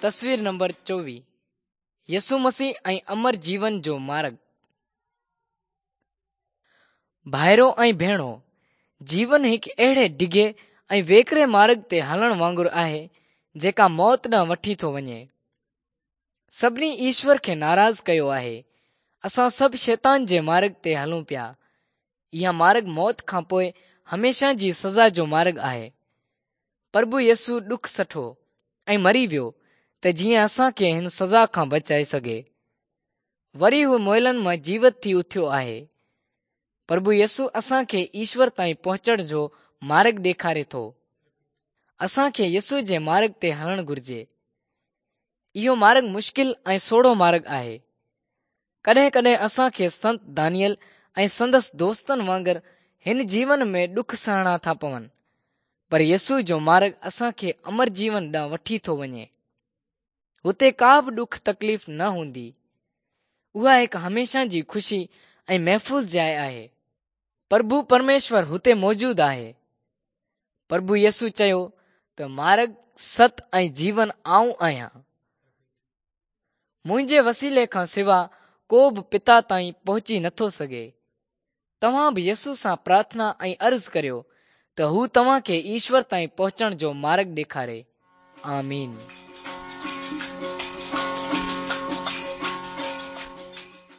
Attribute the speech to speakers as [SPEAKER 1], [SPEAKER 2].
[SPEAKER 1] तस्वीर नंबर 24 यसु मसीह ऐं अमर जीवन जो मार्ग। भाइरो ऐं भेणो, जीवन हिकु अहिड़े डिघे ऐं वेकरे मार्ग ते हलण वांगुरु आहे जेका मौत ॾांहुं वठी थो वञे। सभिनी ईश्वर खे नाराज़ कयो आहे। असां सभु शैतान जे मार्ग ते हलूं पिया। इहा मार्ग मौत खां पोइ हमेशा जी सज़ा जो मार्ग आहे। प्रभु यसु ॾुख सठो ऐं मरी वियो त जीअं असांखे हिन सज़ा खां बचाए सघे। वरी हू मोइलनि मां जीवित थी उथियो आहे। प्रभु यसु असांखे ईश्वर ताईं पहुचण जो मार्ग ॾेखारे थो। असांखे यसु जे मार्ग ते हलणु घुर्जे। इहो मार्ग मुश्किल ऐं सोढ़ो मार्ग आहे। कॾहिं कॾहिं असांखे संत दानियल ऐं संदसि दोस्तनि वांगुरु हिन जीवन में ॾुख सहणा था पवनि, पर यसु जो मार्ग असांखे अमर जीवन ॾांहुं वठी थो वञे। हुते का बि ॾुख तकलीफ़ न हूंदी। उहा हिकु हमेशा जी ख़ुशी ऐं महफ़ूज़ जाइ आहे। प्रभु परमेश्वर हुते मौजूदु आहे। प्रभु यसु चयो त मार्ग, सत ऐं जीवन आऊं आहियां। मुंहिंजे वसीले खां सिवा को बि पिता ताईं पहुची नथो सघे। तव्हां बि यसु सां प्रार्थना ऐं अर्ज़ करियो त हू तव्हांखे ईश्वर ताईं पहुचण जो मार्ग ॾेखारे। आमीन।